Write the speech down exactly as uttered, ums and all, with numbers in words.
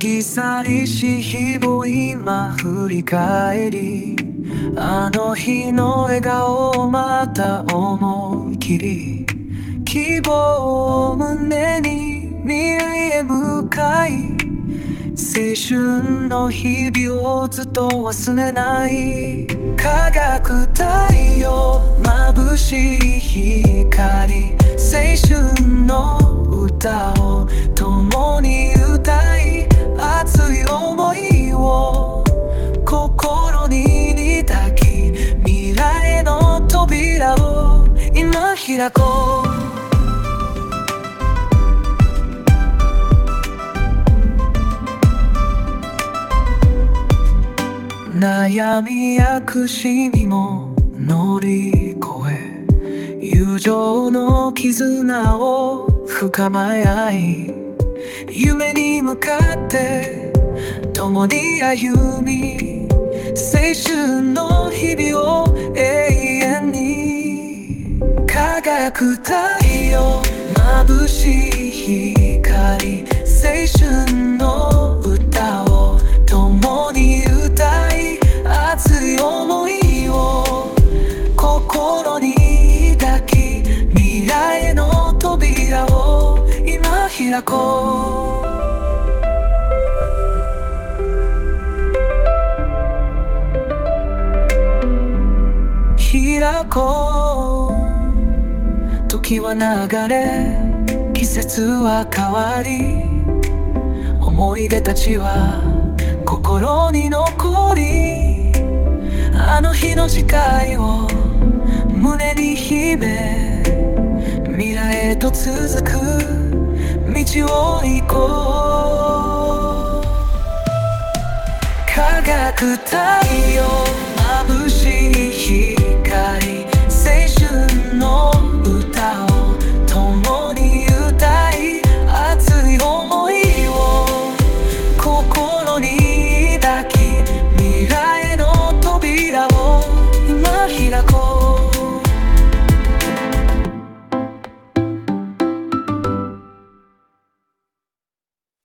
ぎ去りし日を今振り返り、あの日の笑顔をまた思い切り、希望を胸に未来へ向かい、青春の日々をずっと忘れない。輝く太陽、眩しい光、青春の歌を共に歌い、熱い想いを心に抱き、未来への扉を今開こう。悩みや苦しみも乗り越え、友情の絆を深め合い、夢に向かって共に歩み、青春の日々を永遠に。輝く太陽、眩しい光、青春の歌を共に歌い、熱い想いを心に抱き、未来への扉を今開こう。開こう。時は流れ、季節は変わり、思い出たちは心に残り、あの日の誓いを胸に秘め、未来へと続く道を行こう。輝く太陽、